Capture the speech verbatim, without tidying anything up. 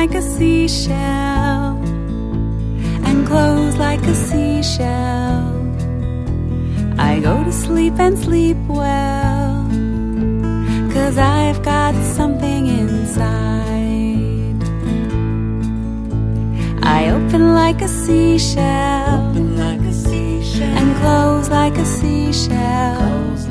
like a seashell and close like a seashell. I go to sleep and sleep well, 'cause I've got something inside. I open like a seashell, Open like a seashell, and close like a seashell. close